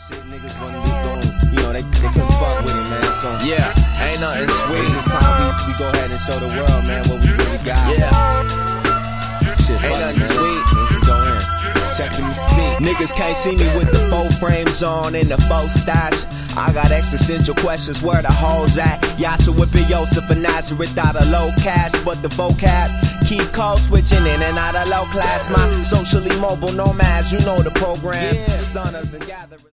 shit, niggas wanna be going, you know, they couldn't fuck with it, man. So yeah, ain't nothing sweet. It's just time we go ahead and show the world, man, what we really got. Yeah, shit, ain't nothing sweet. Let's just go in. Check me speak. Niggas can't see me with the 4 frames on and the 4 stash. I got existential questions, where the hoes at? Yasha whipping Yosef and Nazareth out of low cash, but the vocab keep code switching in and out of low class. My socially mobile nomads, you know the program. Yeah. Stunners and gatherers.